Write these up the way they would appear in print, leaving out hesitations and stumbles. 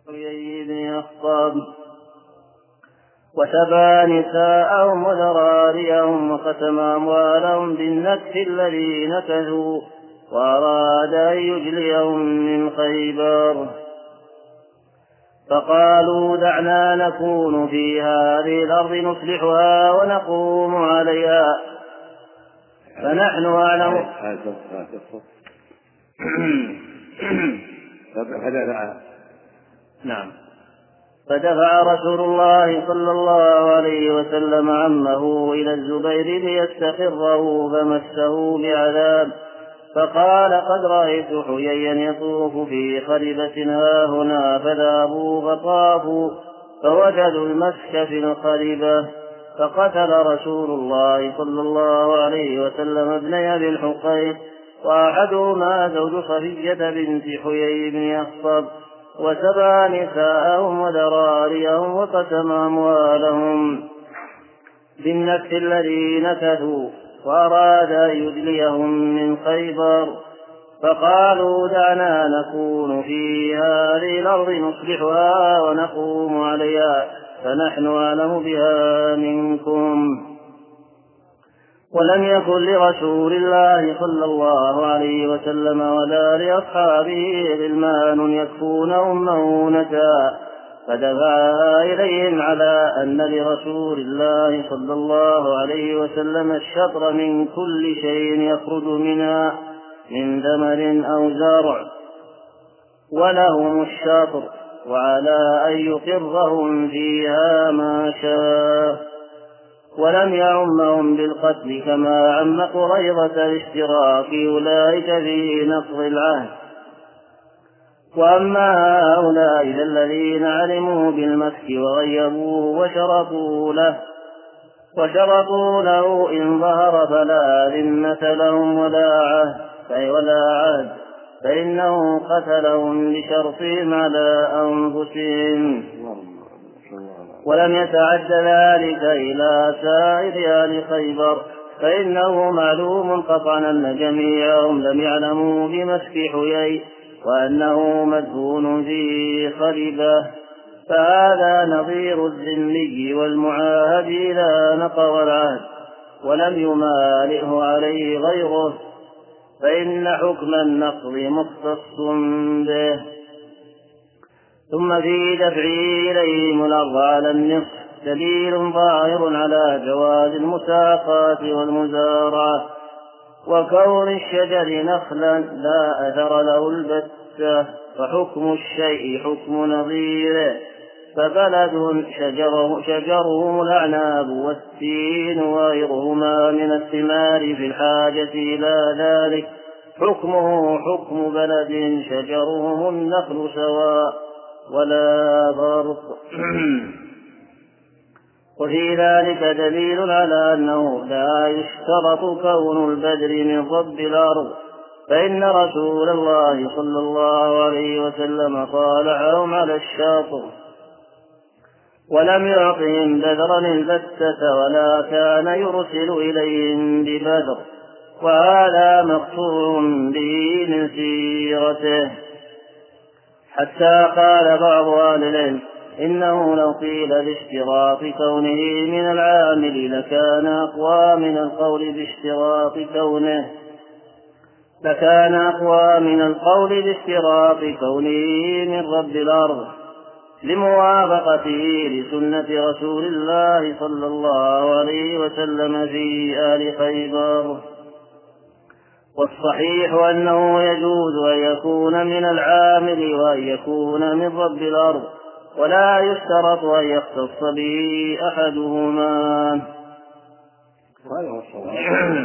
حيي بن أخطب وسبى نساءهم وذراريهم وختم أموالهم بالنكث الذي نكثوا وأراد أن يجليهم من خيبر. فقالوا دعنا نكون في هذه الأرض نصلحها ونقوم عليها فنحن أعلم. نعم. فدفع رسول الله صلى الله عليه وسلم عمه إلى الزبير ليستقره فمسه بعذاب فقال قد رأيت حييا يطوف في خربة هاهنا فذهبوا فطافوا فوجدوا المسك في الخربة فقتل رسول الله صلى الله عليه وسلم ابني أبي الحقيق وأحدهما زوج صفية بنت حيي بن أخطب وسبى نساءهم وذراريهم وقسم أموالهم بالنكث الذي نكثوا وأراد أن يدليهم من خيبر. فقالوا دعنا نكون في هذه الأرض نصلحها ونقوم عليها فنحن أعلم بها منكم. ولم يكن لرسول الله صلى الله عليه وسلم ولا لأصحابه غلمان يكفونهم مؤونة فدفعها إليهم على أن لرسول الله صلى الله عليه وسلم الشطر من كل شيء يخرج منها من ثمر أو زرع ولهم الشطر وعلى أن يقرهم فيها ما شاء. ولم يعمهم بالقتل كما عم قريظة الاشتراك أولئك في نقض العهد. وأما هؤلاء الذين علموا بالمسك وغيبوه وشرطوا له إن ظهر فلا ذمة لهم ولا عهد فإنه قتلهم بشرطهم على أنفسهم ولم يتعد ذلك إلى سائر آل خيبر فإنه معلوم قطعا أن جميعهم لم يعلموا بمسك حيي وأنه مدفون في خربة. فهذا نظير الذمي والمعاهد إذا نقض العهد ولم يمالئه عليه غيره فإن حكم النقض مختص به. ثم في دفعه إليهم الأرض على النصف دليل ظاهر على جواز المساقات والمزارعة وكون الشجر نخلا لا أثر له البتة فحكم الشيء حكم نظيره. فبلد شجره الأعناب والتين وغيرهما من الثمار في الحاجة إلى ذلك حكمه حكم بلد شجره النخل سواء ولا فرق. وفي ذلك دليل على أنه لا يشترط كون البذر من ضب الأرض فإن رسول الله صلى الله عليه وسلم طالعهم على الشاطر ولم يعطهم بذرا البتة ولا كان يرسل إليهم ببذر وهذا مقطوع به من سيرته. حتى قال بعض أهل العلم إنه لو قيل باشتراط كونه من العامل لكان أقوى من القول باشتراط كونه من رب الأرض لموافقته لسنة رسول الله صلى الله عليه وسلم في آل خيبر. والصحيح أنه يجوز أن يكون من العامل وأن يكون من رب الأرض ولا يشترط أن يختص به أحدهما. وهذا هو الصواب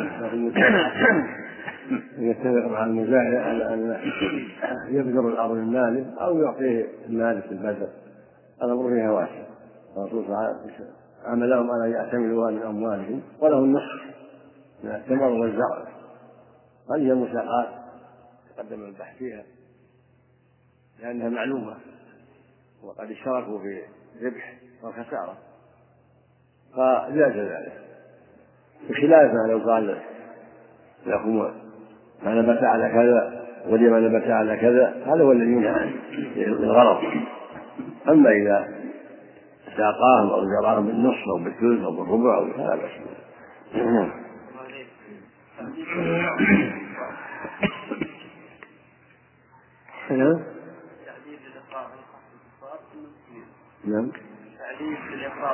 يتفق مع المزارع على أن يبذر الأرض المالك أو يعطيه المالك البذر الأمر فيها واسع. الرسول صلى الله عليه وسلم عملهم على يعتمدوا من أموالهم وله النصف من الثمر والزرع. هذه المساقات تقدم البحث فيها لأنها معلومة وقد اشتركوا في الربح والخسارة فجاز ذلك بخلاف ما لو قال لكم ما نبت على كذا ولي ما نبت على كذا هذا هو الذي ينهى عن الغرض أما إذا ساقاهم أو زرعهم بالنصف أو بالثلث أو بالربع أو فلا بأس. نعم. تعديل الإقرار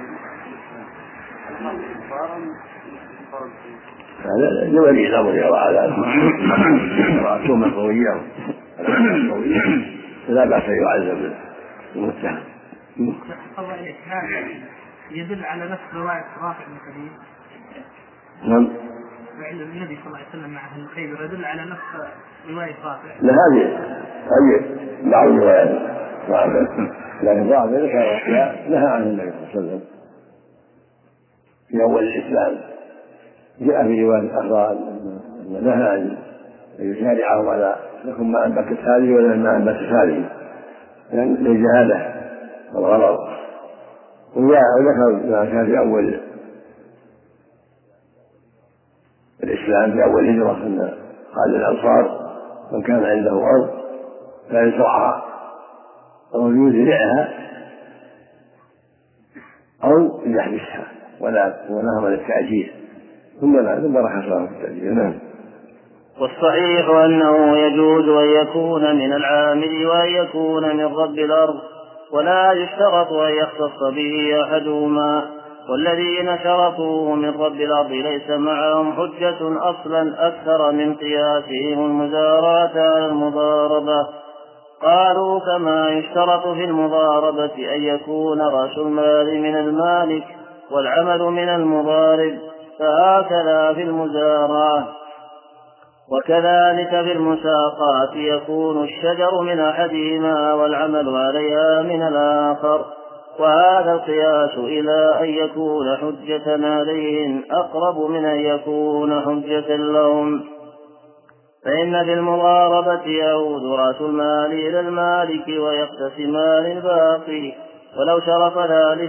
هذا لولي الأمر يرى على رأسهم قوية فلا بأس أن يعذب المتهم. هذا يدل على نفس رواية رافع بن خديج. نعم. فعل النبي صلى الله عليه وسلم مع أهل خيبر يدل على نفس رواية رافع. لا هذه بعض الروايات لكن بعض ذلك نهى عن النبي صلى الله عليه وسلم في أول الإسلام. جاء في رواية أخرى نهى أن يسارعهم على لكم ما أنبتت هذه ولا ما أنبتت هذه للجهالة والغرض. وذكر ما كان في أول الإسلام في أول الهجرة أن قال الأنصار من كان عنده أرض فيزرعها أو يزرعها أو يحبسها ونهى للتأجير ثم رخص له في التأجير. نعم. والصحيح أنه يجوز أن يكون من العامل وأن يكون من رب الأرض ولا يشترط أن يختص به أحدهما. والذين شرطوه من رب الأرض ليس معهم حجة أصلا أكثر من قياسهم المزارعة على المضاربة. قالوا كما يشترط في المضاربة أن يكون رأس المال من المالك والعمل من المضارب فهكذا في المزارعة. وكذلك في المساقات يكون الشجر من أحدهما والعمل عليها من الآخر. وهذا القياس إلى أن يكون حجة عليهم أقرب من أن يكون حجة لهم. فإن في المضاربة يعود رأس المال إلى المالك ويقتسمان الباقي. ولو شرط ذلك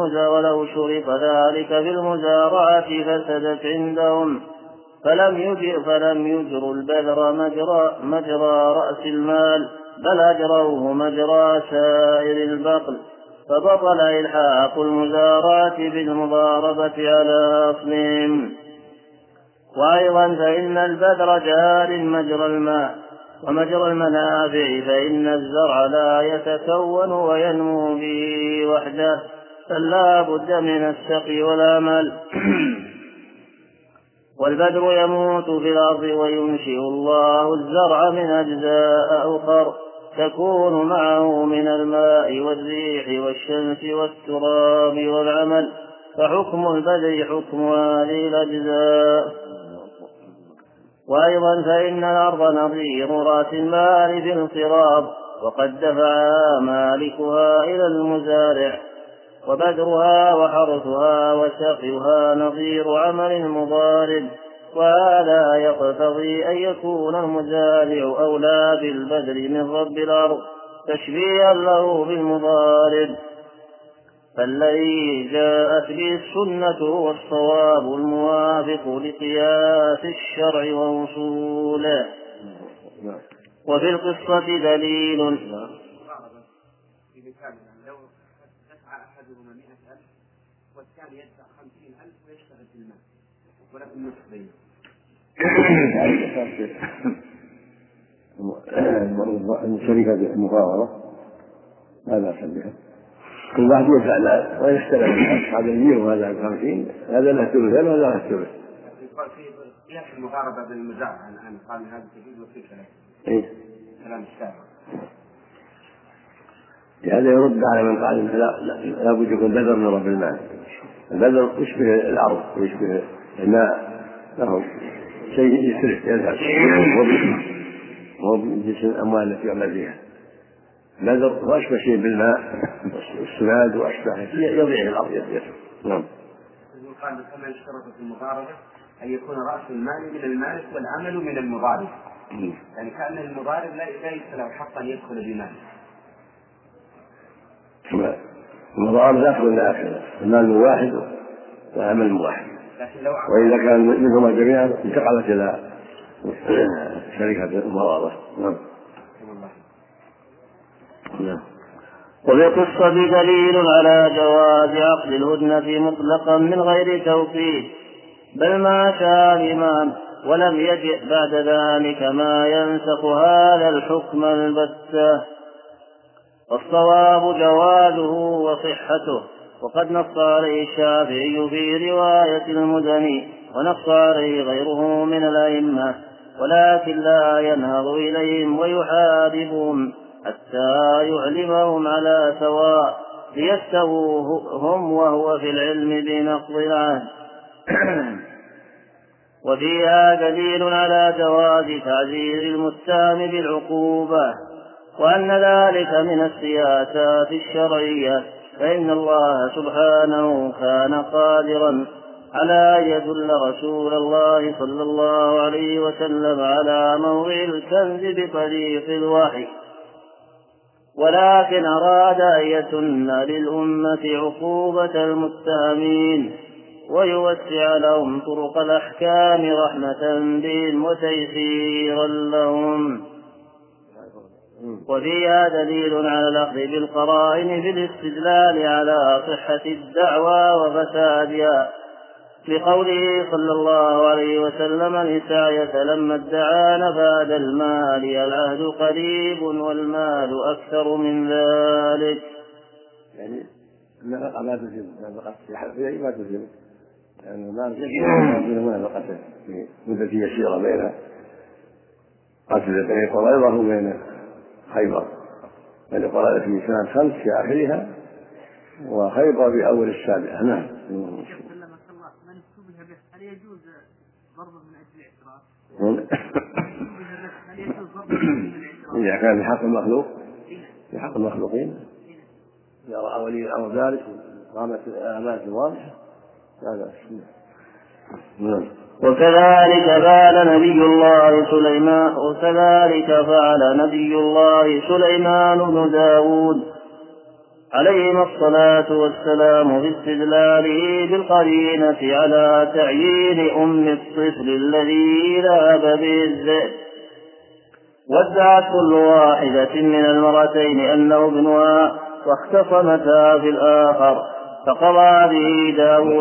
في المزارعة فسدت عندهم فلم يجروا البذر مجرى رأس المال بل أجروه مجرى سائر البقل فبطل إلحاق المزارعة بالمضاربة على أصلهم. وأيضا فإن البذر جار مجرى الماء ومجرى المنافع فإن الزرع لا يتكون وينمو به وحده فلا بد من السقي والعمل. والبذر يموت في الأرض وينشئ الله الزرع من أجزاء أخر تكون معه من الماء والريح والشمس والتراب والعمل فحكم البذر حكم هذه الأجزاء. وأيضا فإن الأرض نظير رأس المال في الانقراض وقد دفعها مالكها إلى المزارع وبذرها وحرثها وسقيها نظير عمل المضارب. وهذا يقتضي أن يكون المزارع أولى بالبذر من رب الأرض تشبيها له بالمضارب. فالذي جاءت به السنة والصواب الموافق لقياس الشرع ووصوله. وفي القصة دليل. والثاني يدفع 50,000 ويشتغل في المال ولكن نصف بينه. شركة المفاوضة لا بأس بها. كل واحد يدفع مال ويشتغل هذا 100 وهذا 50 هذا له ثلثان وهذا له ثلث. يقال في قياس المضاربة بالمزارع الآن قال هذا تجيز وفيه ثلاثة. كلام الشارع. هذا يرد على من قال لا بد يكون بذر من رب المال. البذر يشبه الأرض ويشبه الماء له شيء يسرف يذهب وهو من جنس الأموال التي يعمل فيها. البذر وأشبه شيء بالماء والسماد وأشبه يضيع في الأرض يسير. نعم. قال كما يشترط في المضاربة أن يكون رأس المال من المالك والعمل من المضارب. يعني كأن المضارب ليس له حق أن يدخل بماله. المضارب لا تكون لآخر المال واحد والعمل واحد. وإذا كان منهما جميعا انتقلت إلى شركة المضاربة. نعم. وفي القصة دليل على جواز عقد الهدنة مطلقا من غير توقيت، بل ما شاء الإمام ولم يجئ بعد ذلك ما ينسخ هذا الحكم البتة. والصواب جوازه وصحته، وقد نص عليه الشافعي في رواية المزني، ونص عليه غيره من الأئمة، ولكن لا ينهض إليهم ويحاربهم حتى يعلمهم على سواء ليستووا هم وهو في العلم بنقض العهد. وفيها دليل على جواز تعزير المتهم بالعقوبة، وأن ذلك من السياسات الشرعية، فإن الله سبحانه كان قادرا على أن يدل رسول الله صلى الله عليه وسلم على موضع الكنز بطريق الوحي، ولكن أراد أن يسن للأمة عقوبة المتهمين ويوسع لهم طرق الأحكام رحمة بهم وتيسيرا لهم. وفيها دليل على الأخذ بالقرائن في الاستدلال على صحة الدعوى وفسادها، لقوله صلى الله عليه وسلم لسعية لما ادعى نفاد المال العهد قريب والمال أكثر من ذلك. يعني النفقة ما تجب، النفقة ما تجب، لأن المال يجب منافقته في مدة يسيرة بين قتل بني قريظة وبين خيبر، بني قريظة في سنة 5 في آخرها وخيبر في أول السابعة. نعم. هل يجوز ضربه من أجل الاعتراف؟ هل يجوز ضربه من أجل الاعتراف؟ إذا كان في حق المخلوق، في حق المخلوقين إذا رأى ولي الأمر ذلك وقامت الآمال واضحة هذا السنة. وكذلك فعل نبي الله سليمان بن داود عليهما الصلاة والسلام في استدلاله بالقرينة على تعيين أم الطفل الذي ذهب به الذئب. وادعت كل واحدة من المرأتين أنه ابنها، واختصمتا في الآخر فقضى به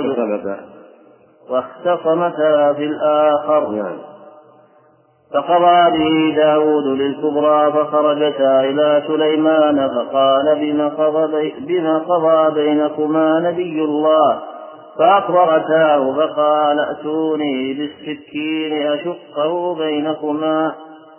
داود للكبرى، فخرجتا إلى سليمان فقال بما قضى بينكما نبي الله، فأخبرتاه فقال ائتوني بالسكين أشقه بينكما.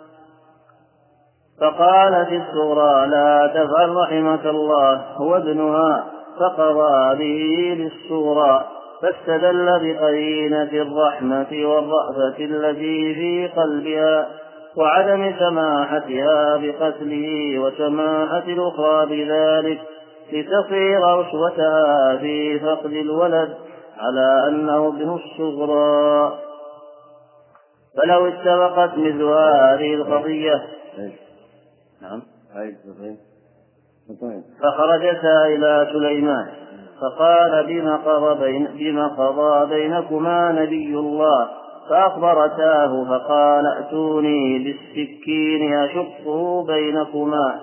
فقالت الصغرى لا تفعل رحمك الله، هو ابنها، فقضى به للصغرى، فاستدل بقرينة الرحمة والرأفة التي في قلبها وعدم سماحتها بقتله وسماحة الأخرى بذلك، لتصير أسوتها في فقد الولد على أنه ابن الصغرى. فلو اتفقت مثل هذه القضية فخرجتا إلى سليمان فقال بما قضى بينكما نبي الله، فأخبرتاه فقال ائتوني بالسكين أشقه بينكما.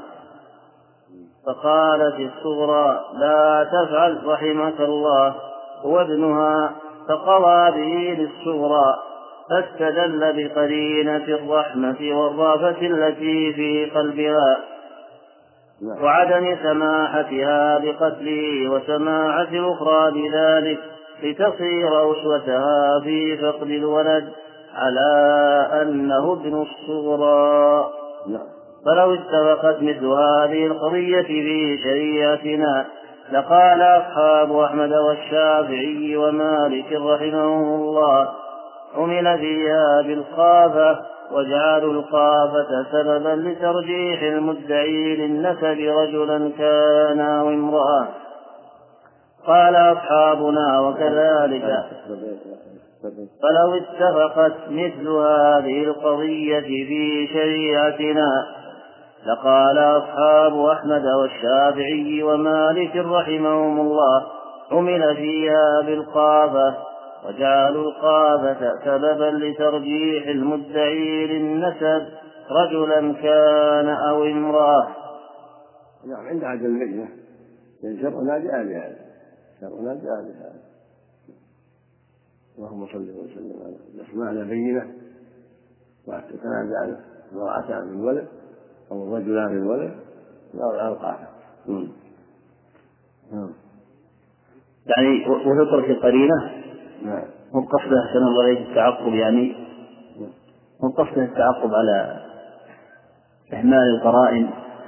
فقالت الصغرى لا تفعل رحمك الله، هو ابنها، فقضى به للصغرى، فاستدل بقرينة الرحمة والرأفة التي في قلبها وعدم سماحتها بقتله وسماحة الأخرى بذلك، لتصير أسوتها في فقد الولد على أنه ابن الصغرى. فلو اتفقت مثل هذه القضية في شريعتنا لقال أصحاب أحمد والشافعي ومالك رحمهم الله عمل فيها بالخافة، وجعلوا الخافة سببا لترجيح المدعي للنسب رجلا كان أو امرأة. قال أصحابنا وكذلك. فلو اتفقت مثل هذه القضية في شريعتنا لقال أصحاب أحمد والشافعي ومالك رحمهم الله عمل فيها بالخافة، وجعلوا الخافة سببا لترجيح المدعي للنسب رجلا كان أو امرأة. نعم عند عدل اللجنة شرعنا بآلها شرعنا بآلها. اللهم صل وسلم على الأسماء بينة وتتنازع المرأتان من ولد أو الرجلان من ولد أو الألقاب. يعني وتترك القرينة. نعم. هم قصده أحسن الله إليك التعقب، يعني هم قصده التعقب على إهمال القرائن.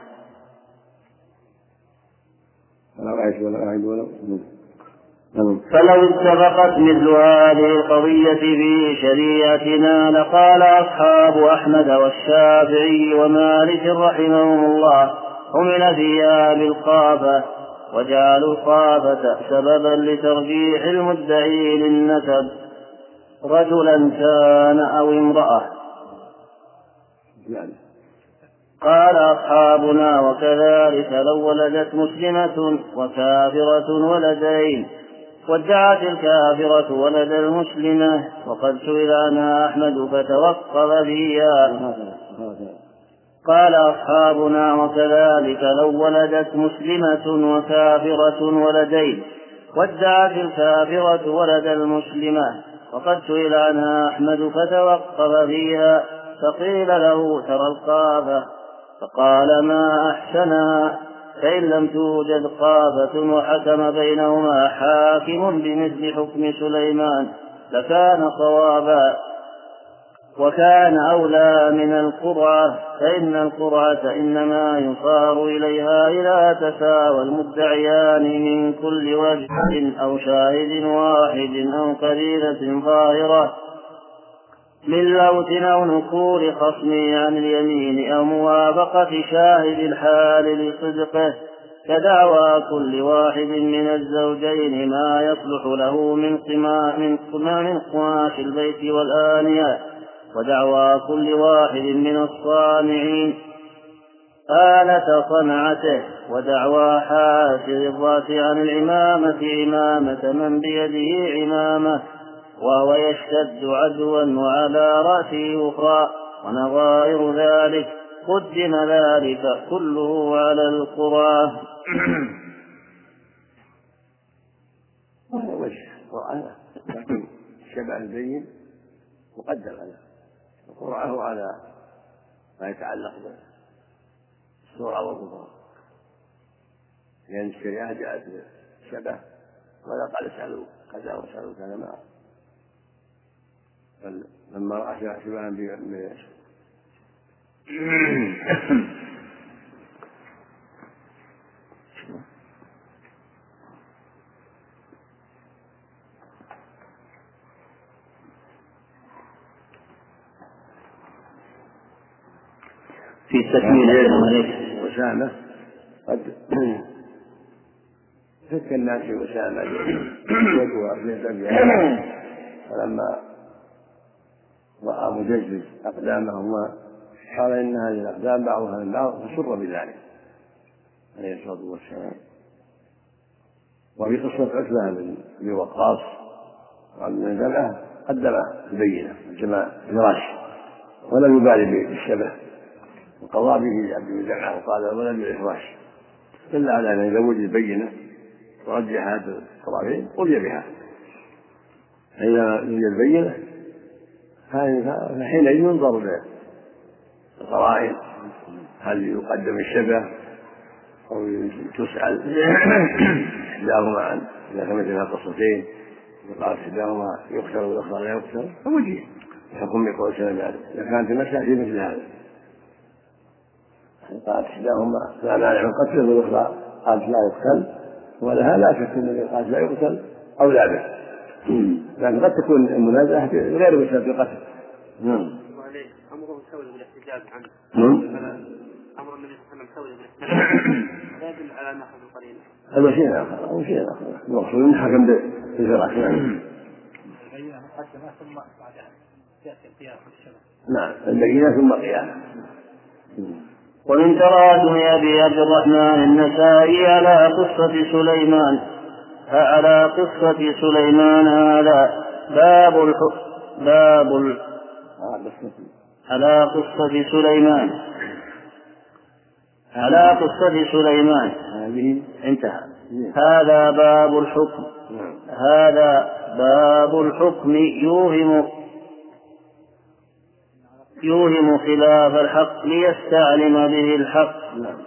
فلو اتفقت مثل هذه القضية في شريعتنا لقال أصحاب أحمد والشافعي ومالك رحمهم الله حمل فيها بالقافة، وجعلوا القافة سببا لترجيح المدعي للنسب رجلا كان أو امرأة. قال أصحابنا وكذلك لو ولدت مسلمة وكافرة ولدين وادعت الكافرة ولد المسلمة وقد سئل عنها أحمد فتوقف فيها. قال أصحابنا وكذلك لو ولدت مسلمة وكافرة ولدين وادعت الكافرة ولد المسلمة وقد سئل عنها أحمد فتوقف فيها، فقيل له ترى القافة، فقال ما أحسنها، فإن لم توجد قافة وحكم بينهما حاكم بمثل حكم سليمان لكان صوابا، وكان أولى من القرعة، فإن القرعة إنما يصار إليها إذا تساوى المدعيان من كل وجه أو شاهد واحد أو قرينة ظاهرة من لوث أو نكور خصمه عن اليمين أو موافقة شاهد الحال لصدقه، كدعوى كل واحد من الزوجين ما يصلح له من قماش البيت والآنية، ودعوى كل واحد من الصانعين آلة صنعته، ودعوى حاسر الرأس عن العمامة عمامة من بيده عمامة وهو يشتد عدوا وعلى رأسه أخرى ونظائر ذلك، قدم ذلك كله على القرآن. وجه القرآن لكن الشبه البين مقدم على القرآن على ما يتعلق بالصورة والظهور، لأن الشريعة جاءت بالشبه ولا قال اسألوا كذا واسألوا كذا معه، لما رأى شبها في تكميل وسامة قد فك الناس وسامة يدوى في الدنيا، فلما رأى مجزز أقدامهما قال إن هذه الأقدام بعضها من بعض، فسر بذلك عليه الصلاة والسلام. وفي قصة عتبة بن وقاص وعن جمعه قدم البينة جمع فراش ولم يبالي بالشبه، وقضى به عبد بن جمعه وقال ولم بالإفراش، دل على أن إذا وجد بينة ورجح هذا الطرفين قضي بها، فإذا يوجد بينة فحينئذ ينظر للقرائن هل يقدم الشبه أو تسأل إحداهما عن إذا كانت لها قصتين وقالت إحداهما يقتل والأخرى لا يقتل فوجه الحكم بقول سلام عليه إذا كانت المسألة في مثل هذا، قالت إحداهما لا مانع من قتله والأخرى قالت لا يقتل ولها لا شك أن الذي قالت لا يقتل أو لا به، لكن قد تكون المنازعة غير بسبب القتل. أمره سوي بالاحتجاج عنه. أمر النبي صلى الله عليه وسلم سوي بالاحتجاج لا يدل على أن أخذ القرينة. هذا شيء آخر أو شيء آخر المقصود أن حكم بالفراش. البينة مقدمة ثم بعدها يأتي القياس بالشبه. نعم البينة ثم قياس. ومن تراجم أبي عبد الرحمن النسائي على قصة سليمان هذا على قصة سليمان على قصة سليمان. هذه انتهى. هذا باب الحكم. هذا باب الحكم يوهم خلاف الحق ليستعلم به الحق.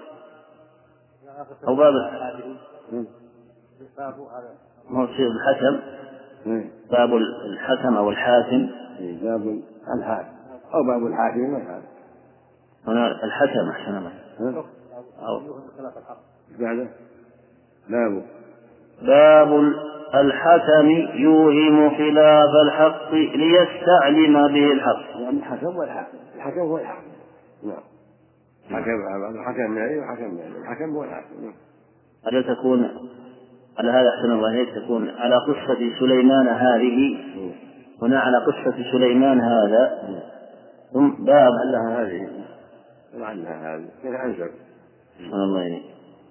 أو باب الحكم، باب الحكم أو الحاكم، باب الحاكم أو باب الحاكم. هنا الحكم أحسن الله. أو باب الحكم يوهم خلاف الحق ليستعلم به الحق. يعني الحكم والحاكم، الحكم هو الحاكم. نعم. الحكم يعني الحكم هو الحاكم. هل تكون على هذا أحسن الله إليك تكون على قصة سليمان هذه هنا على قصة سليمان هذا ثم باب لها هذه لعلها هذه كذا أنزل. أحسن الله إليك.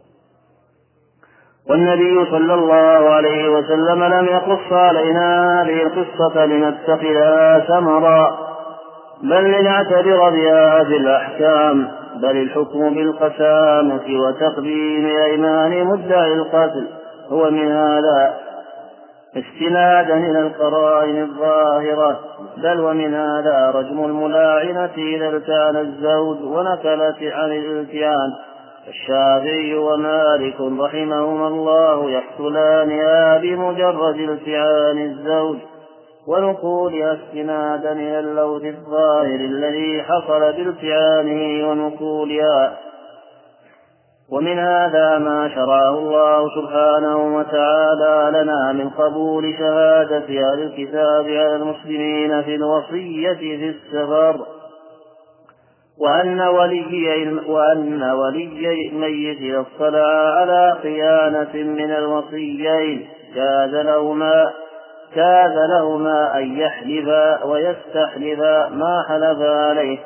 والنبي صلى الله عليه وسلم لم يقص علينا هذه القصة لنتخذها ثمرا، بل لنعتبر بها في الأحكام، بل الحكم بالقسامة وتقديم أيمان مدعي القتل هو من هذا استنادا إلى القرائن الظاهرة، بل ومن هذا رجم الملاعنة إذا التان الزوج ونكلت عن الالتيان. الشافعي ومالك رحمهما الله يقتلانها بمجرد التعان الزوج ونقولها استنادا إلى اللوث الظاهر الذي حصل بالتعانه ونقولها. ومن هذا ما شرعه الله سبحانه وتعالى لنا من قبول شهادة أهل الكتاب على المسلمين في الوصية في السفر، وأن ولي الميت إذا اطلع على خيانة من الوصيين كاد لهما أن يحلفا ويستحلفا ما حلفا عليه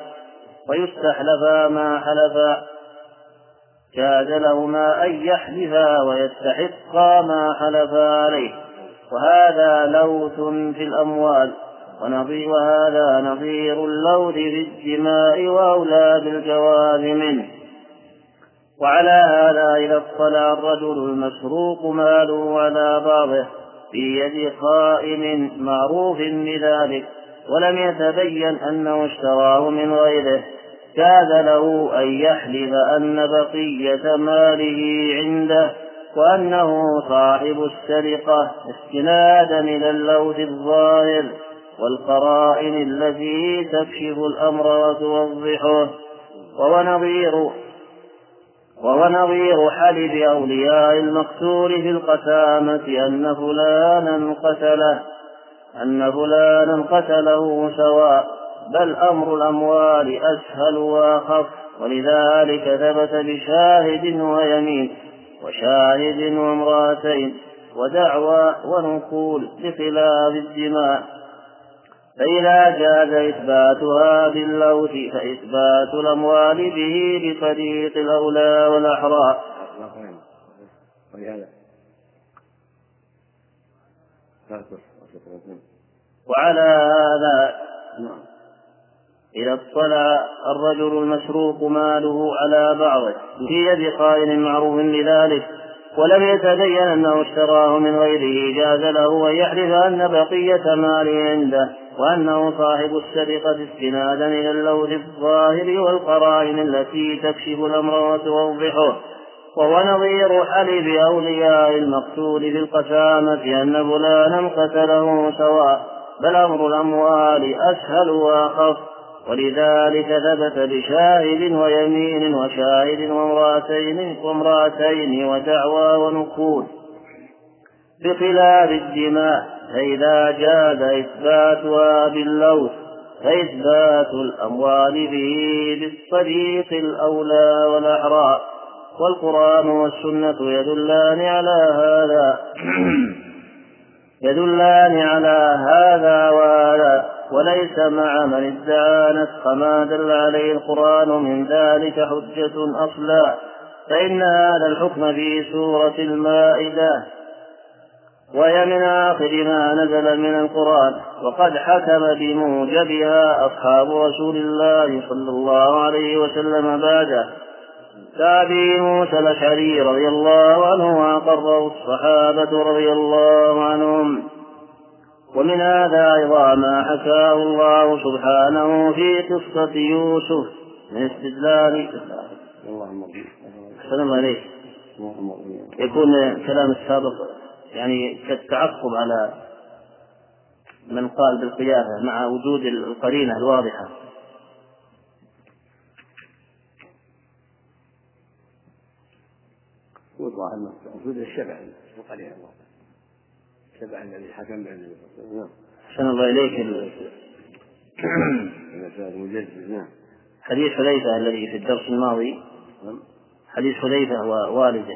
كاد لهما أن يحلفا ويستحقا ما حلفا عليه، وهذا لوث في الأموال، وهذا نظير اللوث في الدماء وأولاد الجواز منه. وعلى هذا إذا اطلع الرجل المسروق ماله على بعضه في يد خائن معروف بذلك ولم يتبين أنه اشتراه من غيره، كاد له أن يحلف أن بقية ماله عنده وأنه صاحب السرقة استنادا إلى اللوث الظاهر والقرائن التي تكشف الأمر وتوضحه. وهو نظير حلف أولياء المقتول في القسامة أن فلانا قتله سواء، بل أمر الأموال أسهل وأخف، ولذلك ثبت بشاهد ويمين وشاهد وامرأتين ودعوى ونقول بخلاف الدماء، فإذا جاز إثباتها باللوث فإثبات الأموال به بطريق الأولى والأحرى. وعلى هذا إذا اطلع الرجل المسروق ماله على بعضه في يد خائن معروف لذلك ولم يتبين أنه اشتراه من غيره، جاز له أن يحلف أن بقية ماله عنده وأنه صاحب السرقة استنادا إلى اللوث الظاهر والقرائن التي تكشف الأمر وتوضحه. وهو نظير حلف أولياء المقتول في القسامة أن فلانا قتله سواء، بل أمر الأموال أسهل وأخف، ولذلك ثبت بشاهد ويمين وشاهد وامرأتين ودعوى ونقول بخلاف الدماء، فإذا جاز إثباتها باللوث فإثبات الأموال به بالطريق الأولى والأحرى. والقرآن والسنة يدلان على هذا وهذا، وليس مع من ادعى نسخ ما دل عليه القرآن من ذلك حجة أصلا، فإن هذا الحكم في سورة المائدة وهي من آخر ما نزل من القرآن، وقد حكم بموجبها أصحاب رسول الله صلى الله عليه وسلم بعده، كأبي موسى الأشعري رضي الله عنه وأقره الصحابة رضي الله عنهم. ومن هذا أيضا ما حكاه الله سبحانه في قصة يوسف من استدلال السلام عليه. يكون كلام السابق يعني كالتعقب على من قال بالقيادة مع وجود القرينة الواضحة. والله المقصود الشبع القرينة الواضحة، الشبع الذي حكم به النبي صلى الله عليه وسلم. أحسن الله إليك. حديث حذيفة الذي في الدرس الماضي، حديث حذيفة ووالده،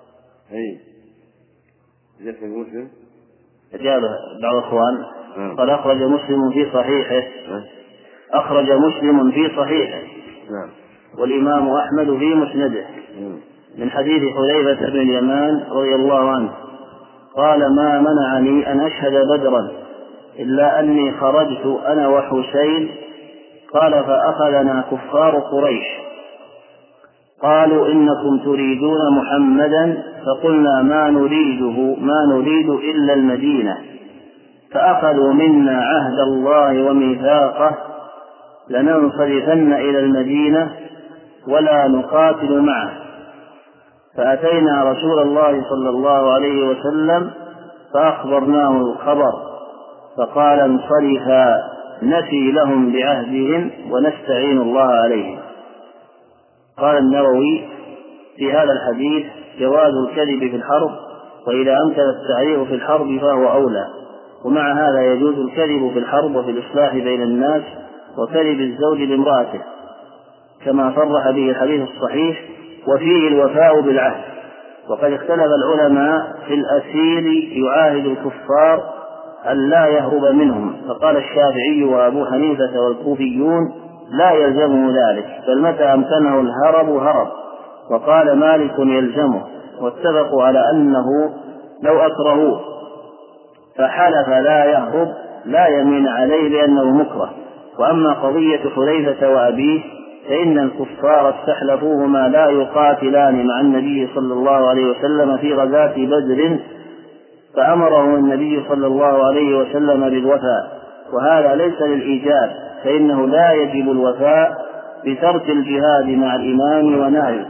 جاء مسلم جاء بعض الأخوان قال أخرج مسلم في صحيحه، أخرج مسلم في صحيحه والإمام أحمد في مسنده من حديث حذيفة بن اليمان رضي الله عنه قال: ما منعني أن أشهد بدرا إلا أني خرجت أنا وحسين. قال: فأخذنا كفار قريش قالوا: إنكم تريدون محمدا، فقلنا: ما نريد إلا المدينة. فأخذوا منا عهد الله وميثاقه لننصرفن إلى المدينة ولا نقاتل معه. فأتينا رسول الله صلى الله عليه وسلم فأخبرناه الخبر فقال: انصرفا نفي لهم بعهدهم ونستعين الله عليهم. قال النووي في هذا الحديث: جواز الكذب في الحرب، وإذا أمكن التعريف في الحرب فهو أولى. ومع هذا يجوز الكذب في الحرب وفي الإصلاح بين الناس وكذب الزوج لامرأته كما صرح به الحديث الصحيح، وفيه الوفاء بالعهد. وقد اختلف العلماء في الأسير يعاهد الكفار أن لا يهرب منهم، فقال الشافعي وأبو حنيفة والكوفيون: لا يلزمه ذلك، بل متى أمكنه الهرب هرب. وقال مالك: يلزمه. واتفقوا على أنه لو أكرهوه فحلف لا يهرب لا يمين عليه لأنه مكره. وأما قضية حذيفة وأبيه فإن الكفار استحلفوهما لا يقاتلان مع النبي صلى الله عليه وسلم في غزاة بدر، فأمرهم النبي صلى الله عليه وسلم بالوفاء، وهذا ليس للإيجاب، فإنه لا يجب الوفاء بترك الجهاد مع الإمام ونائبه.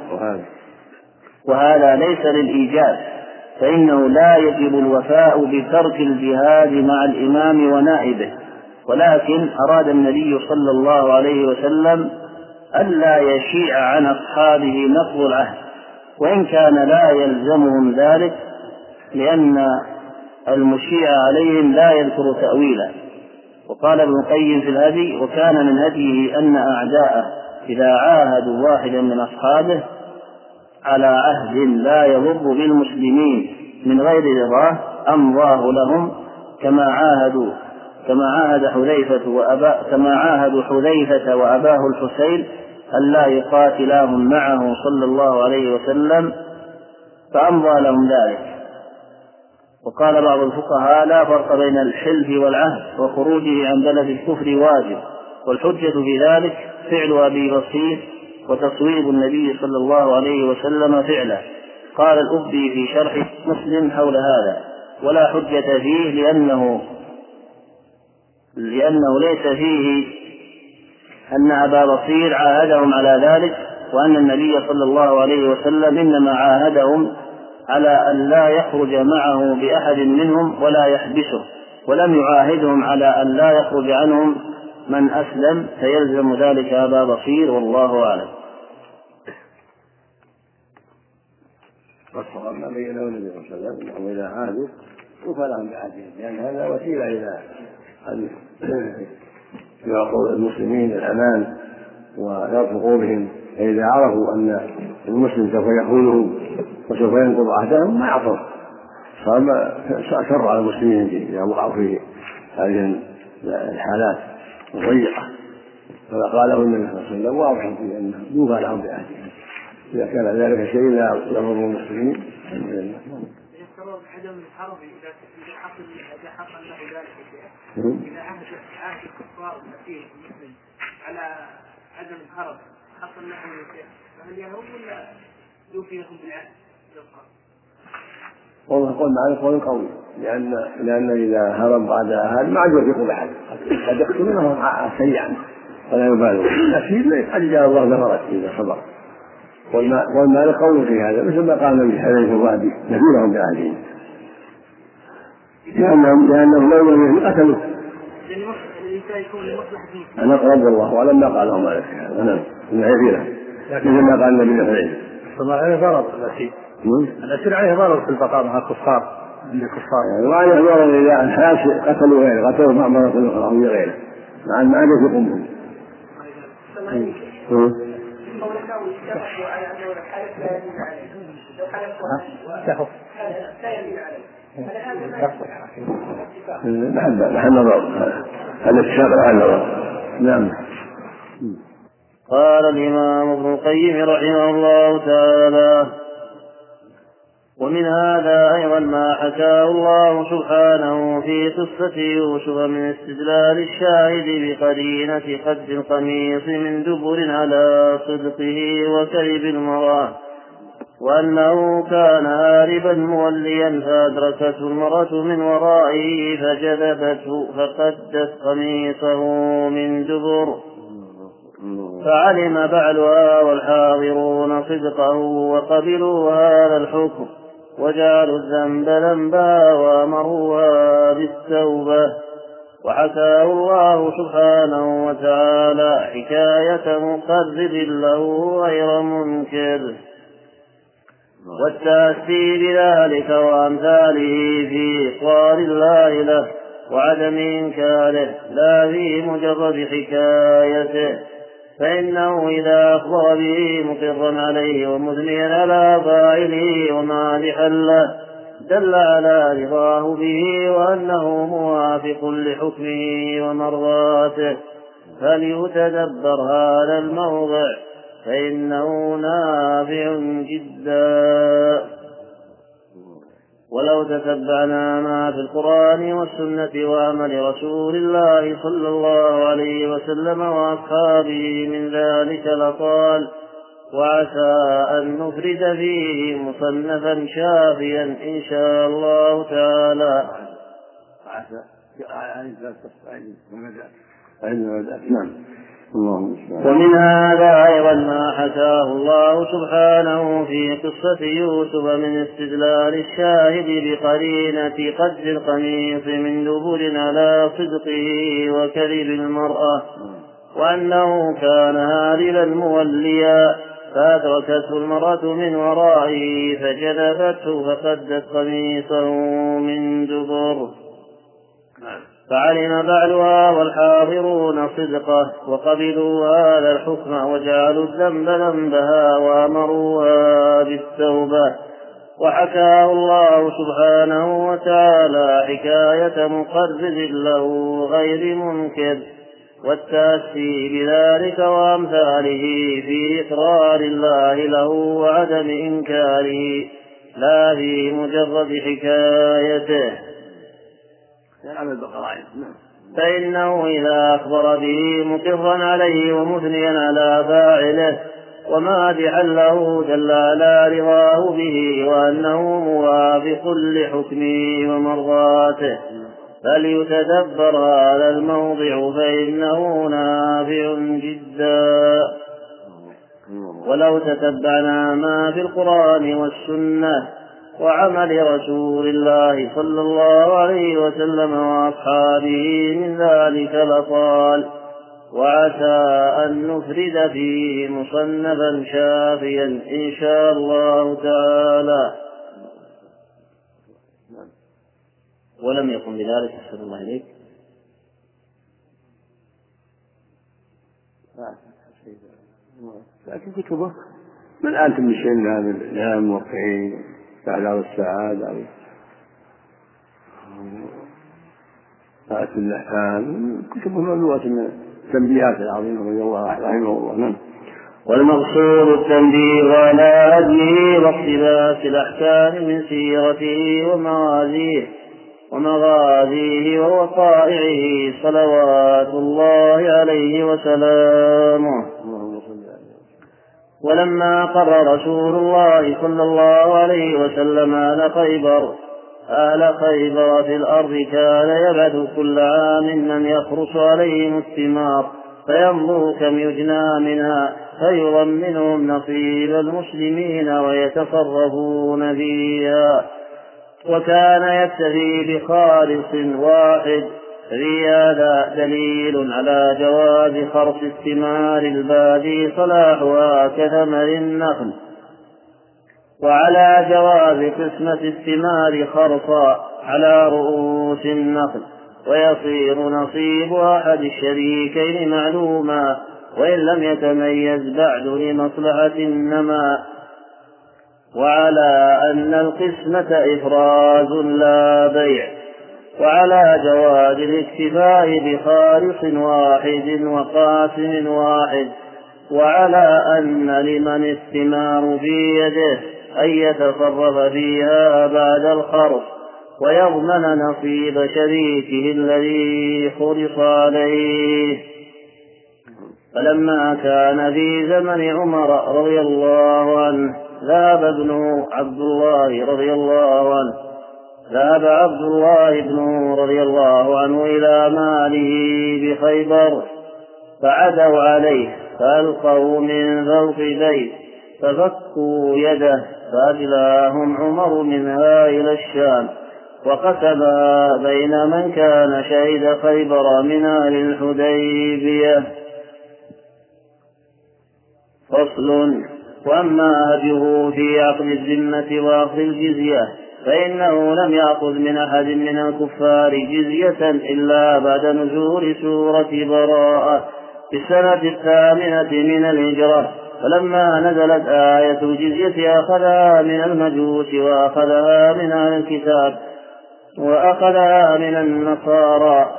وهذا ليس للإيجاب، فإنه لا يجب الوفاء بترك الجهاد مع الإمام ونائبه، ولكن أراد النبي صلى الله عليه وسلم ألا يشيع عن أصحابه نقض العهد، وإن كان لا يلزمهم ذلك، لأن المشيع عليهم لا يذكر تأويلا. وقال ابن القيم في الهدي: وكان من هديه أن أعداءه إذا عاهدوا واحدا من أصحابه على عهد لا يضر بالمسلمين من غير رضاه أمضاه لهم، كما عاهدوا حذيفة وأباه الحسين ألا يقاتلاهم معه صلى الله عليه وسلم، فأمضى لهم ذلك. وقال بعض الفقهاء: لا فرق بين الحلف والعهد، وخروجه عن بلد الكفر واجب، والحجة في ذلك فعل أبي بصير وتصويب النبي صلى الله عليه وسلم فعله. قال الأبي في شرح مسلم حول هذا: ولا حجة فيه لأنه ليس فيه أن أبا بصير عاهدهم على ذلك، وأن النبي صلى الله عليه وسلم إنما عاهدهم على أن لا يخرج معه بأحد منهم ولا يحبسه، ولم يعاهدهم على أن لا يخرج عنهم من أسلم، فيلزم ذلك أبا بصير، والله أعلم. والصواب ما بينه النبي صلى الله عليه وسلم انهم اذا عادوا وفى لهم بعهدهم، لان هذا وسيله الى ان يعطوا المسلمين الامان ويرفقوا بهم، فاذا عرفوا ان المسلم سوف يخونهم وسوف ينقض عهدهم ما يعطوا، شر على المسلمين اذا وقعوا في هذه الحالات الضيقه. فما قاله النبي صلى الله عليه وسلم واضح في انه يوفى لهم بعهدهم إذا كان ذلك شيء لا يضر المسلمين. يفترض عدم الحرب إذا حصل له ذلك الشيء، إذا عهد الكفار الأسير المسلم على عدم الحرب حصل له شيء هل يهرب ولا يوفيكم بالعهد؟ والله قول معي قول قوي، لأن إذا هرب بعد هذا ما عاد يوفق بأحد، قد يقتلونه سريعا ولا يبالغ، لكن قد جاء الله ثمرات إذا صبر. والمال قوي في هذا، مثل ما قال النبي عليه الصلاة والسلام نذيرهم بعهدهم، لأنهم لو لم قتلوا. أنا رضي الله أعلم ما قاله مالك هذا، نعم العذيرة، مثل ما قال النبي عليه الصلاة والسلام الأسير عليه ضرر في البقاء مع الكفار يعني وعليه ضرر إذا الحاس قتلوا غيره، قتلوا مع مرة أخرى أو غيره مع ما يثق منهم. محل نظر هذا الشرع على نظر. نعم. قال الإمام ابن القيم رحمه الله تعالى: ومن هذا أيضا ما حكاه الله سبحانه في قصة يوسف من استدلال الشاهد بقرينة قد القميص من دبر على صدقه وكذب المرأة، وأنه كان هاربا موليا فأدركته المرأة من ورائه فجذبته فقدت قميصه من دبر، فعلم بعلها والحاضرون صدقه وقبلوا هذا الحكم وجعلوا الذنب ذنبا وأمروها بالتوبة. وحكاه الله سبحانه وتعالى حكاية مقرب له غير منكر، والتأسي بذلك وأمثاله في إقرار الله له وعدم إنكاره لا في مجرد حكايته، فإنه إذا أخبر به مقرا عليه ومثنيا على فاعله ومادحا له دل على رضاه به وأنه موافق لحكمه ومرضاته، فليتدبر هذا الموضع فإنه نافع جدا. ولو تتبعنا ما في القرآن والسنة وعمل رسول الله صلى الله عليه وسلم وأصحابه من ذلك لطال، وعسى أن نفرد فيه مصنفا شافيا إن شاء الله تعالى. ومن هذا أيضا ما حكاه الله سبحانه في قصة يوسف من استدلال الشاهد بقرينة قد القميص من دبر على صدقه وكذب المرأة، وأنه كان هاربا موليا فأدركته المرأة من ورائه فجذبته فقدت قميصه من دبر، فعلم بعلها والحاضرون صدقه وقبلوا هذا الحكم وجعلوا الذنب ذنبها وأمروها بالتوبة. وحكاه الله سبحانه وتعالى حكاية مقرب له غير منكر، والتأسي بذلك وأمثاله في إقرار الله له وعدم إنكاره لا في مجرد حكايته، فإنه إذا أخبر به مقرا عليه ومثنيا على فاعله ومادحا له دل على رضاه به وأنه موافق لحكمه ومرضاته، فليتدبر هذا الموضع فإنه نافع جدا. ولو تتبعنا ما في القرآن والسنة وعمل رسول الله صلى الله عليه وسلم وأصحابه من ذلك لطال، وعسى أن نفرد فيه مصنفا شافيا إن شاء الله تعالى. ولم يكن بذلك أحسن الله إليك. لكن كتبه من أنتم من شيء لها الموقعين على السعادة فأت الأحكام كتبه مملوءة من التنبيهات العظيمة رضي الله رحمه الله. والمقصود التنبيه على هديه واقتباس الأحكام من سيرته ومغازيه ووقائعه صلوات الله عليه وسلامه. ولما قرر رسول الله صلى الله عليه وسلم أهل خيبر في الأرض كان يبعث كل عام من يخرص عليهم الثمار فينظر كم يجنى منها فيضمنهم نصيب المسلمين ويتصرفون فيها، وكان يكتفي بخالص واحد. في هذا دليل على جواز خرص الثمار البادي صلاحها كثمر النخل، وعلى جواز قسمة الثمار خرصا على رؤوس النخل، ويصير نصيب أحد الشريكين معلوما وإن لم يتميز بعد لمصلحة النماء، وعلى أن القسمة إفراز لا بيع، وعلى جواز الاكتفاء بخالص واحد وقاسم واحد، وعلى أن لمن الثمار في يده أن يتصرف فيها بعد الخرص ويضمن نصيب شريكه الذي خرص عليه. فلما كان في زمن عمر رضي الله عنه ذهب عبد الله بن رضي الله عنه إلى ماله بخيبر، فعدوا عليه فألقوا من فوق بيت ففكوا يده فأجلاهم عمر منها إلى الشام، وقسم بين من كان شهد خيبر من أهل الحديبية. فصل. وأما هديه في عقد الذمة وأخذ الجزية فإنه لم يأخذ من أحد من الكفار جزية إلا بعد نزول سورة براءة في السنة 8 من الهجرة، فلما نزلت آية الجزية أخذها من المجوس وأخذها من أهل الكتاب وأخذها من النصارى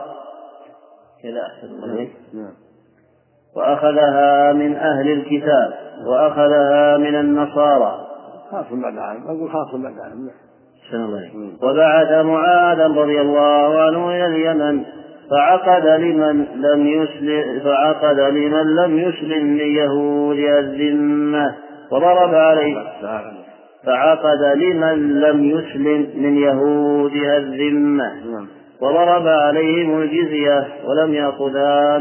وأخذها من أهل الكتاب وأخذها من النصارى خاص بعد عام، أقول خاص بعد عام. وبعث معاذا رضي الله عنه إلى اليمن فعقد لمن لم يسلم من يهود الذمة وضرب عليه وضرب عليهم الجزية ولم يأخذها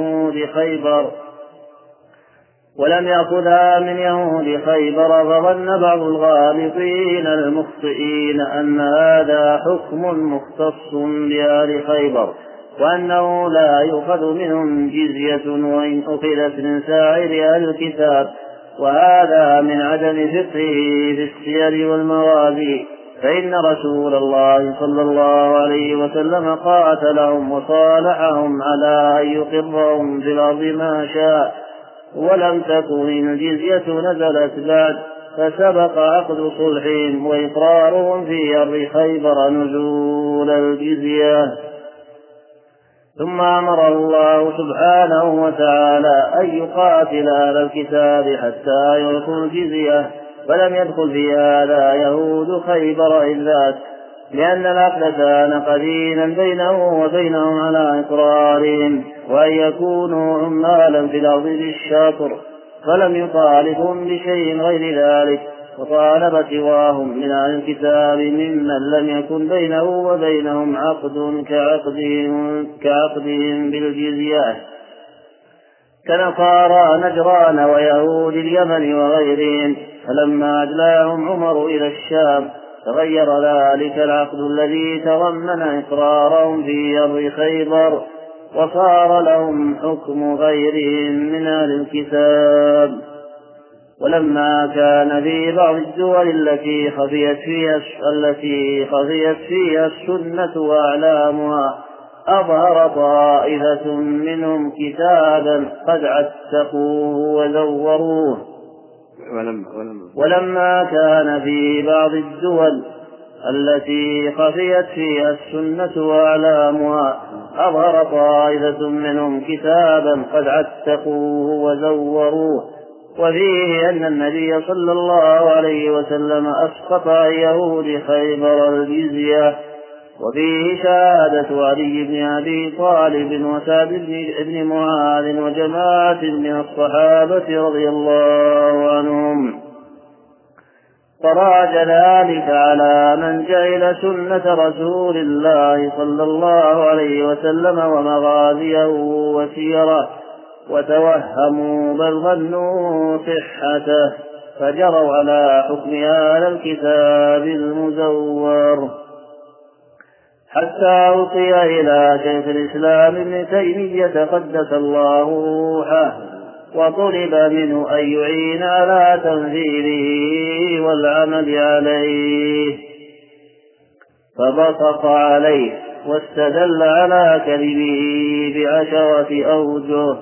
من يهود خيبر، فظن بعض الغالطين المخطئين أن هذا حكم مختص بأهل خيبر وأنه لا يؤخذ منهم جزية وإن أخذت من سائر أهل الكتاب، وهذا من عدم فقهه في السير والمغازي، فإن رسول الله صلى الله عليه وسلم قاتلهم وصالحهم على أن يقرهم في الأرض ما شاء، ولم تكن الجزية نزلت بعد، فسبق عقد صلحهم وإقرارهم في أرض خيبر نزول الجزية. ثم أمر الله سبحانه وتعالى أن يقاتل أهل الكتاب حتى يعطوا الجزية، فلم يدخل في هذا يهود خيبر إذ لأن العقد كان قديما بينه وبينهم على إقرارهم وأن يكونوا عمالا في الأرض بالشاطر، فلم يطالبهم بشيء غير ذلك، وطالب سواهم من أهل الكتاب ممن لم يكن بينه وبينهم عقد كعقدهم بالجزية كنصارى نجران ويهود اليمن وغيرهم. فلما أجلاهم عمر إلى الشام تغير ذلك العقد الذي تضمن إقرارهم في أرض خيبر، وصار لهم حكم غيرهم من أهل الكتاب. ولما كان في بعض الدول التي خفيت فيها السنة وأعلامها أظهر طائفة منهم كتابا قد عتقوه وزوروه. ولما كان في بعض الدول التي خفيت فيها السنة وأعلامها أظهر طائفة منهم كتابا قد عتقوه وزوروه، وفيه أن النبي صلى الله عليه وسلم أسقط عن يهود خيبر الجزية وفيه شهادة علي بن أبي طالب وسعد بن معاذ وجماعة من الصحابة رضي الله عنهم. فراج ذلك على من جعل سنة رسول الله صلى الله عليه وسلم ومغازيه وسيره وتوهموا بل ظنوا صحته فجروا على حكم هذا الكتاب المزور، حتى ألقي إلى شيخ الإسلام ابن تيمية قدس الله روحه وطلب منه أن يعين على تنفيذه والعمل عليه، فبسط عليه واستدل على كذبه ب10 أوجه،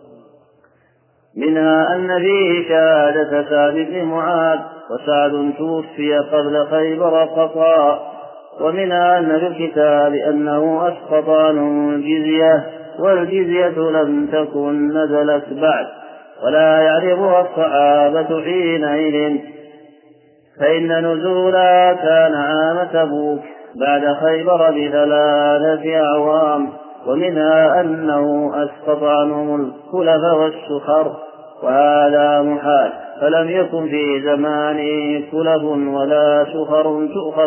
منها أن فيه شهادة سعد بن معاذ، وسعد توفي قبل خيبر قطاع، ومنها أن في الكتاب أنه أسقط عنه الجزية، والجزية لم تكن نزلت بعد ولا يعرفها الصحابة حينئذ، فإن نزولها كان عام تبوك بعد خيبر ب3 أعوام. ومنها أنه أسقط عنهم الكلف والسخر، وهذا محال، فلم يكن في زمانه كلف ولا سخر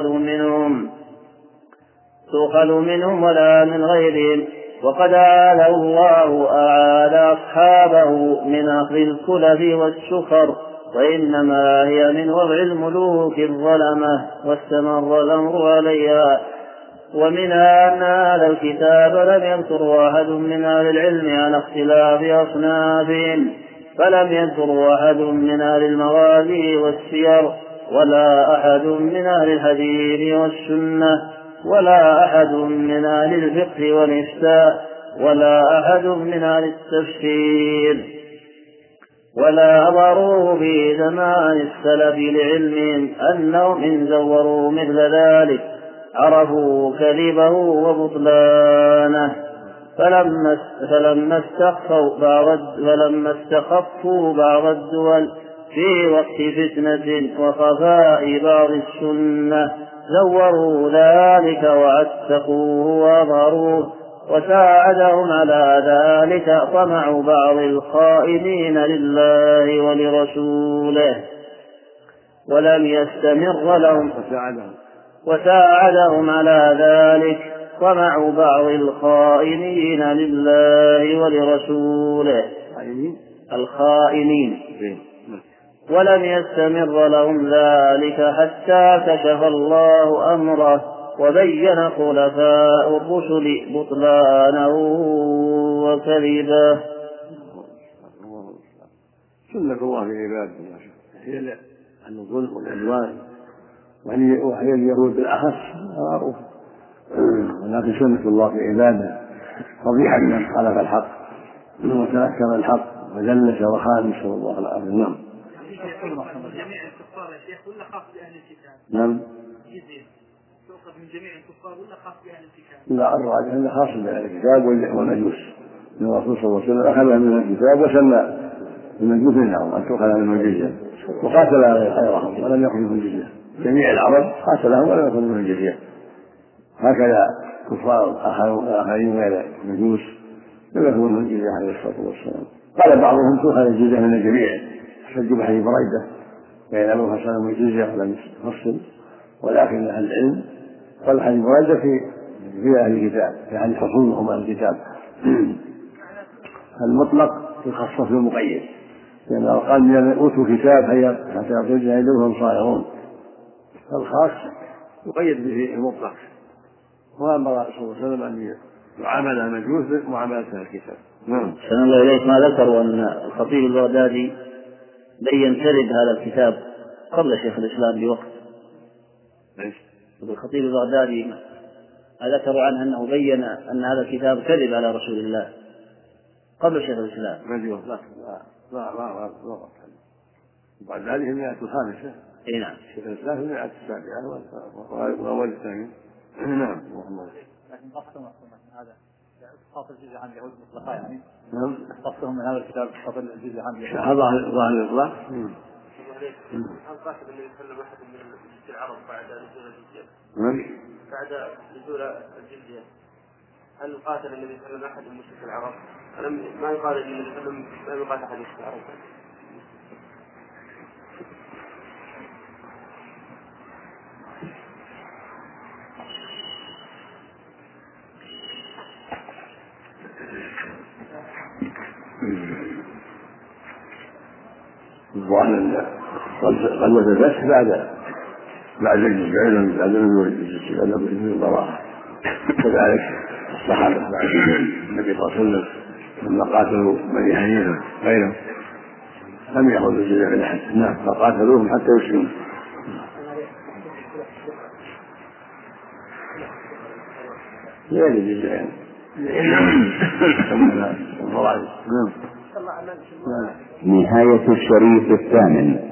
تؤخذ منهم ولا من غيرهم، وقد الله أعاد أصحابه من أخذ الكلف والسخر، وإنما هي من وضع الملوك الظلمة واستمر الأمر عليها. ومنها أن هذا الكتاب لم يذكر واحد من أهل العلم على اختلاف أصنافهم، فلم يذكر أحد من أهل المغازي والسير، ولا أحد من أهل الحديث والسنة، ولا أحد من أهل الفقه والإفتاء، ولا أحد من أهل التفسير، ولا أظهروه في زمان السلف لعلمهم أنهم إن زوروا مثل ذلك عرفوا كذبه وبطلانه، فلما استخفوا بعض الدول في وقت فتنة وخفاء بعض السنة زوروا ذلك وعتقوه وأظهروه، وساعدهم على ذلك طمع بعض الخائنين لله ولرسوله، ولم يستمر لهم وساعدهم على ذلك طمع بعض الخائنين لله ولرسوله الخائنين، ولم يستمر لهم ذلك حتى كشف الله أمره وبين خلفاء الرسل بطلانه وكذبه. سنة الله في عباده هي الظلم والعدوان، وهي اليهود بالأخص معروف، ولكن سنة الله في عباده فضيحة من خالف الحق وتنكر الحق وجلس وخان، نسأل الله العافية. نعم. جميع الكفار يا شيخ ولا خاص بأهل الكتاب؟ نعم. تؤخذ من جميع الكفار ولا خاص بأهل الكتاب؟ لا، الراجح أنه خاص بأهل الكتاب والمجوس، من الرسول صلى الله عليه وسلم أخذها من الكتاب وسمى المجوس منهم أن تؤخذ منهم الجزية، وقاتل غيرهم ولم يأخذوا الجزية. جميع العرب قاتلهم ولم يأخذوا منهم الجزية. هكذا كفار آخرين غير المجوس لم يأخذوا منهم الجزية عليه الصلاة والسلام. قال بعضهم تؤخذ الجزية من الجميع، احتجوا بحديث بريدة بين أبو حسن الجزية ولم يفصل، ولكن أهل العلم قال حديث بريدة في أهل الكتاب، في حديث حصولهم أهل الكتاب. المطلق يخصص بالمقيد، لأن قال من أوتوا كتاب حتى يعطوا الجاهلين وهم صائرون، فالخاص يقيد به المطلق. وأمر صلى الله عليه وسلم أن يعامل المجوس معاملة أهل الكتاب. أحسن الله إليك. ما ذكروا أن الخطيب البغدادي بين كذب هذا الكتاب قبل شيخ الإسلام بوقت. الخطيب البغدادي ذكروا عنه أنه بين أن هذا الكتاب كذب على رسول الله قبل شيخ الإسلام. لا بعد هذه 105. اي نعم. شيخ الإسلام 107 وأول الثاني. نعم. لكن قصدهم هذا خاص الجزء عن اليهود مطلقا، يعني نعم. قصدهم من هذا الكتاب خاص الجزء عن اليهود. ظاهر الإطلاق. هل قاتل النبي صلى الله عليه وسلم أحد من العرب بعد نزول الجزية؟ نعم. بعد نزول الجزية هل قاتل النبي صلى الله عليه وسلم أحد من مشرك العرب؟ ما يقال أن النبي صلى الله عليه وسلم ما يقاتل أحد من مشرك العرب. غزوة الفتح بعد نزول البراءة، كذلك الصحابة بعد النبي صلى الله عليه وسلم لما قاتلوا بني حنيفة غيرهم لم يأخذوا الجزية من أحد، فقاتلوهم حتى يسلموا. لا الجزية نهاية الشريط الثامن.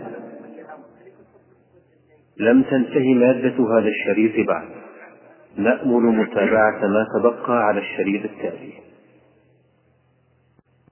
لم تنتهي مادة هذا الشريط بعد، نأمل متابعة ما تبقى على الشريط التالي.